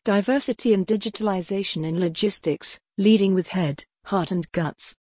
Diversity and digitalization in logistics, leading with head, heart and guts.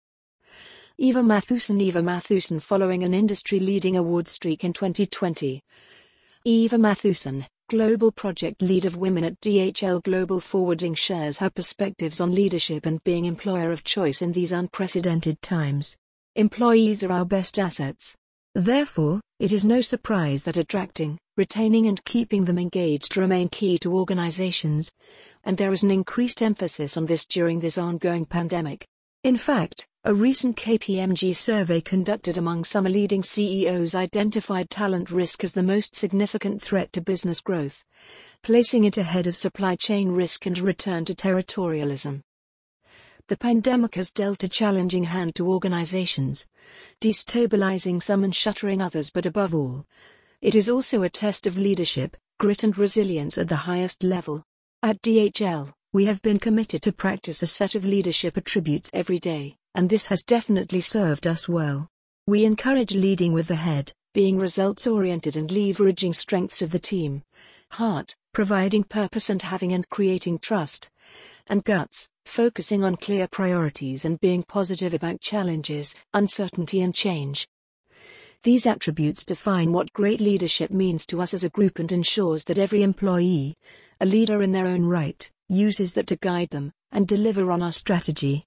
Eva Mathuson following an industry-leading award streak in 2020. Eva Mathuson, Global Project Lead of Women at DHL Global Forwarding, shares her perspectives on leadership and being employer of choice in these unprecedented times. Employees are our best assets. Therefore, it is no surprise that attracting, retaining and keeping them engaged remain key to organizations, and there is an increased emphasis on this during this ongoing pandemic. In fact, a recent KPMG survey conducted among some leading CEOs identified talent risk as the most significant threat to business growth, placing it ahead of supply chain risk and return to territorialism. The pandemic has dealt a challenging hand to organizations, destabilizing some and shuttering others, but above all, it is also a test of leadership, grit and resilience at the highest level. At DHL, we have been committed to practice a set of leadership attributes every day, and this has definitely served us well. We encourage leading with the head, being results-oriented and leveraging strengths of the team, heart, providing purpose and having and creating trust, and guts, focusing on clear priorities and being positive about challenges, uncertainty and change. These attributes define what great leadership means to us as a group and ensures that every employee, a leader in their own right, uses that to guide them and deliver on our strategy.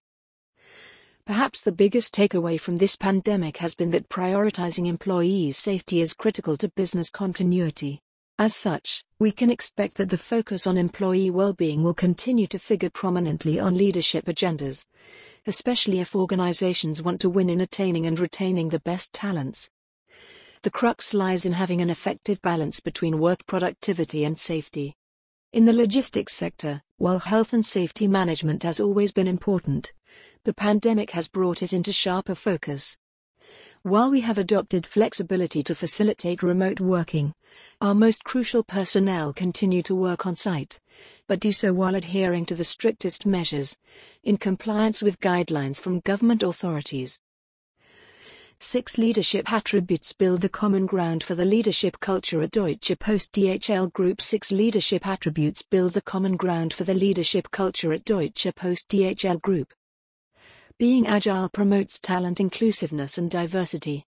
Perhaps the biggest takeaway from this pandemic has been that prioritizing employees' safety is critical to business continuity. As such, we can expect that the focus on employee well-being will continue to figure prominently on leadership agendas, especially if organizations want to win in attaining and retaining the best talents. The crux lies in having an effective balance between work productivity and safety. In the logistics sector, while health and safety management has always been important, the pandemic has brought it into sharper focus. While we have adopted flexibility to facilitate remote working, our most crucial personnel continue to work on site, but do so while adhering to the strictest measures, in compliance with guidelines from government authorities. 6 leadership attributes build the common ground for the leadership culture at Deutsche Post DHL Group. 6 leadership attributes build the common ground for the leadership culture at Deutsche Post DHL Group. Being agile promotes talent, inclusiveness and diversity.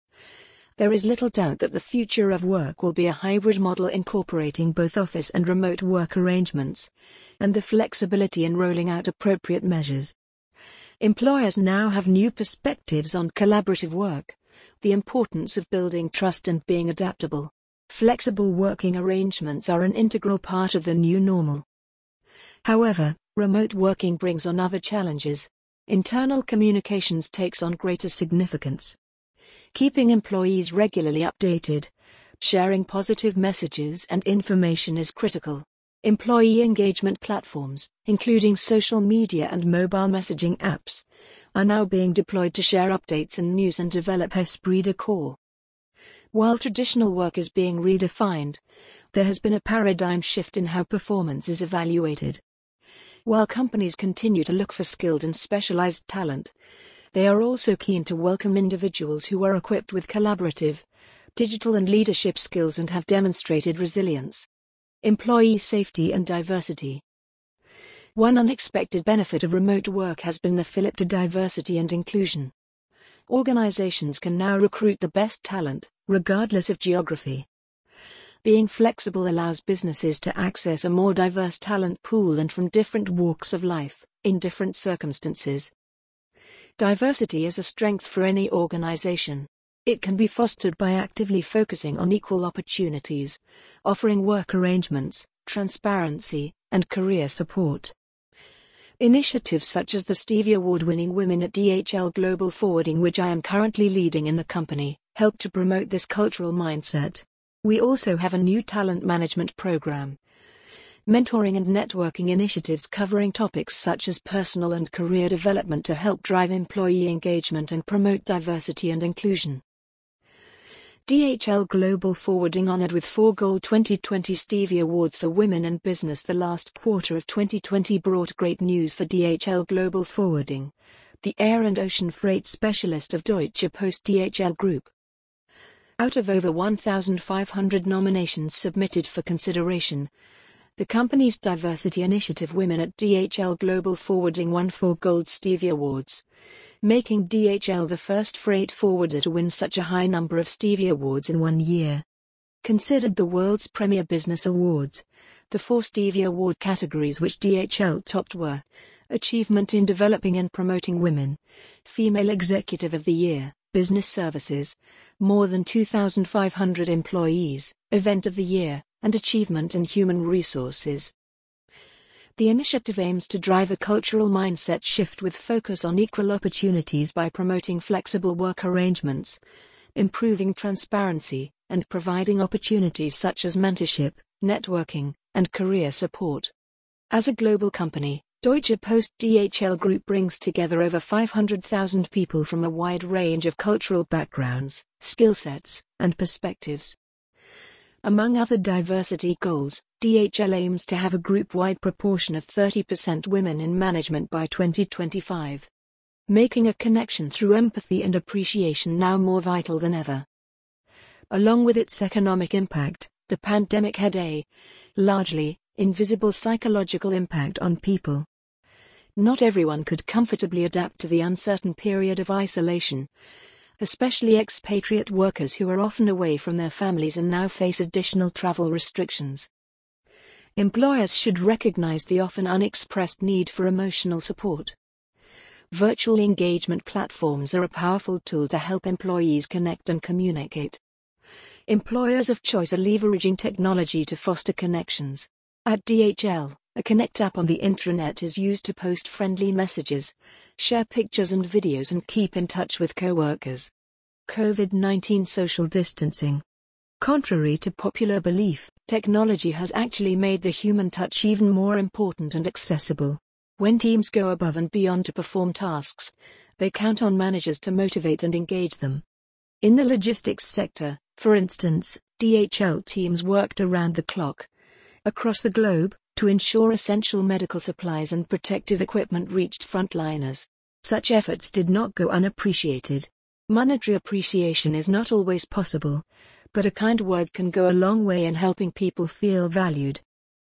There is little doubt that the future of work will be a hybrid model incorporating both office and remote work arrangements, and the flexibility in rolling out appropriate measures. Employers now have new perspectives on collaborative work, the importance of building trust and being adaptable. Flexible working arrangements are an integral part of the new normal. However, remote working brings on other challenges. Internal communications takes on greater significance. Keeping employees regularly updated, sharing positive messages and information is critical. Employee engagement platforms, including social media and mobile messaging apps, are now being deployed to share updates and news and develop esprit de corps. While traditional work is being redefined, there has been a paradigm shift in how performance is evaluated. While companies continue to look for skilled and specialized talent, they are also keen to welcome individuals who are equipped with collaborative, digital and leadership skills and have demonstrated resilience. Employee safety and diversity. One unexpected benefit of remote work has been the fillip to diversity and inclusion. Organizations can now recruit the best talent, regardless of geography. Being flexible allows businesses to access a more diverse talent pool and from different walks of life, in different circumstances. Diversity is a strength for any organization. It can be fostered by actively focusing on equal opportunities, offering work arrangements, transparency, and career support. Initiatives such as the Stevie Award-winning Women at DHL Global Forwarding, which I am currently leading in the company, help to promote this cultural mindset. We also have a new talent management program. Mentoring and networking initiatives covering topics such as personal and career development to help drive employee engagement and promote diversity and inclusion. DHL Global Forwarding honored with 4 Gold 2020 Stevie Awards for Women in Business. The last quarter of 2020 brought great news for DHL Global Forwarding, the air and ocean freight specialist of Deutsche Post DHL Group. Out of over 1,500 nominations submitted for consideration, The company's diversity initiative Women at DHL Global Forwarding won 4 Gold Stevie Awards, making DHL the first freight forwarder to win such a high number of Stevie Awards in 1 year. Considered the world's premier business awards, the 4 Stevie Award categories which DHL topped were Achievement in Developing and Promoting Women, Female Executive of the Year, Business Services, more than 2,500 employees, Event of the Year, and Achievement in Human Resources. The initiative aims to drive a cultural mindset shift with focus on equal opportunities by promoting flexible work arrangements, improving transparency, and providing opportunities such as mentorship, networking, and career support. As a global company, Deutsche Post DHL Group brings together over 500,000 people from a wide range of cultural backgrounds, skill sets, and perspectives. Among other diversity goals, DHL aims to have a group-wide proportion of 30% women in management by 2025, making a connection through empathy and appreciation now more vital than ever. Along with its economic impact, the pandemic had a, largely, invisible psychological impact on people. Not everyone could comfortably adapt to the uncertain period of isolation, especially expatriate workers who are often away from their families and now face additional travel restrictions. Employers should recognize the often unexpressed need for emotional support. Virtual engagement platforms are a powerful tool to help employees connect and communicate. Employers of choice are leveraging technology to foster connections. At DHL, a Connect app on the intranet is used to post friendly messages, share pictures and videos and keep in touch with co-workers. COVID-19 social distancing. Contrary to popular belief, technology has actually made the human touch even more important and accessible. When teams go above and beyond to perform tasks, they count on managers to motivate and engage them. In the logistics sector, for instance, DHL teams worked around the clock, across the globe, to ensure essential medical supplies and protective equipment reached frontliners. Such efforts did not go unappreciated. Monetary appreciation is not always possible, but a kind word can go a long way in helping people feel valued.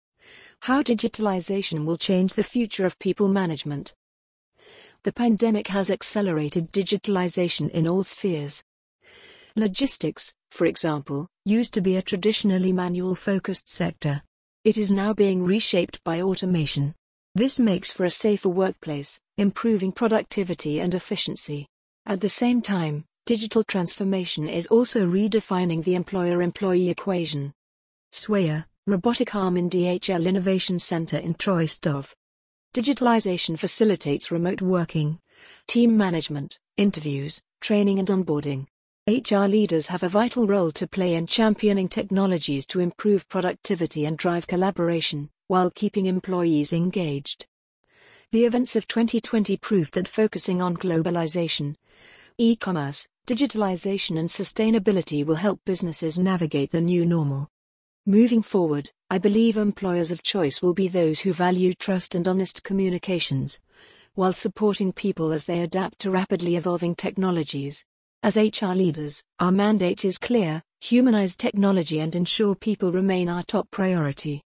How digitalization will change the future of people management. The pandemic has accelerated digitalization in all spheres. Logistics, for example, used to be a traditionally manual-focused sector. It is now being reshaped by automation. This makes for a safer workplace, improving productivity and efficiency. At the same time, digital transformation is also redefining the employer-employee equation. Swea, robotic arm in DHL Innovation Center in Troisdorf. Digitalization facilitates remote working, team management, interviews, training and onboarding. HR leaders have a vital role to play in championing technologies to improve productivity and drive collaboration, while keeping employees engaged. The events of 2020 proved that focusing on globalization, e-commerce, digitalization and sustainability will help businesses navigate the new normal. Moving forward, I believe employers of choice will be those who value trust and honest communications, while supporting people as they adapt to rapidly evolving technologies. As HR leaders, our mandate is clear: humanize technology and ensure people remain our top priority.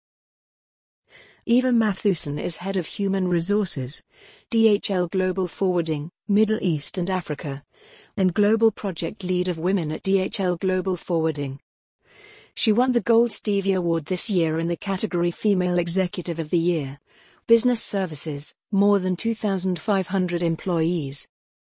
Eva Mathuson is Head of Human Resources, DHL Global Forwarding, Middle East and Africa, and Global Project Lead of Women at DHL Global Forwarding. She won the Gold Stevie Award this year in the category Female Executive of the Year, Business Services, more than 2,500 employees,